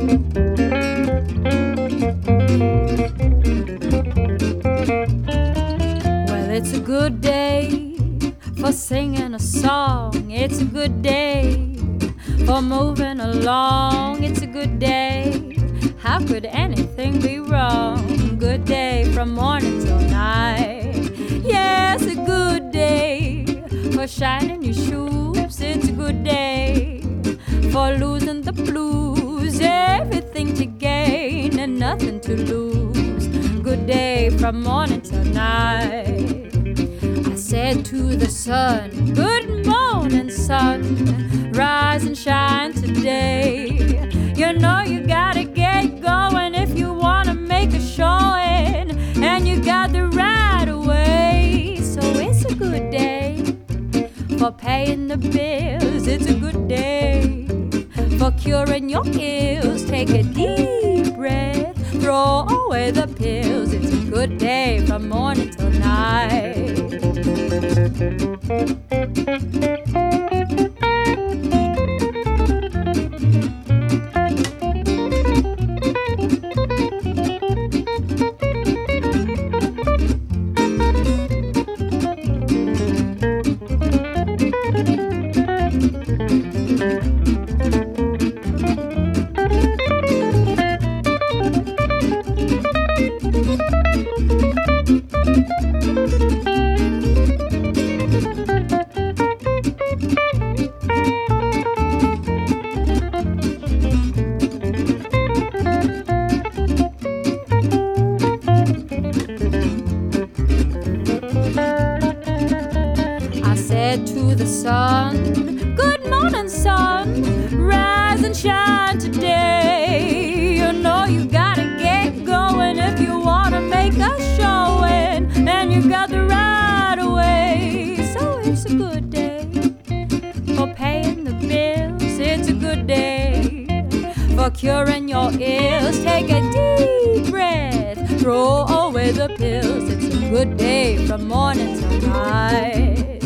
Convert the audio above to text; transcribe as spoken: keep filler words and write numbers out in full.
Well, it's a good day for singing a song. It's a good day for moving along. It's a good day. How could anything be wrong? Good day from morning till night. Yes, a good day for shining your shoes. It's a good day for losing the blues. Everything to gain and nothing to lose. Good day from morning till night. I said to the sun, good morning, sun. Rise and shine today. You know you gotta get going if you wanna make a showing, and you got the right away. So it's a good day for paying the bills. It's a good day for curing your ills. Take a deep breath, throw away the pills. It's a good day from morning till night. To the sun, good morning, sun. Rise and shine today. You know you gotta get going if you wanna make a showing, and you got the right away. So it's a good day for paying the bills. It's a good day for curing your ills. Take a deep breath, throw away the pills. It's a good day from morning till night.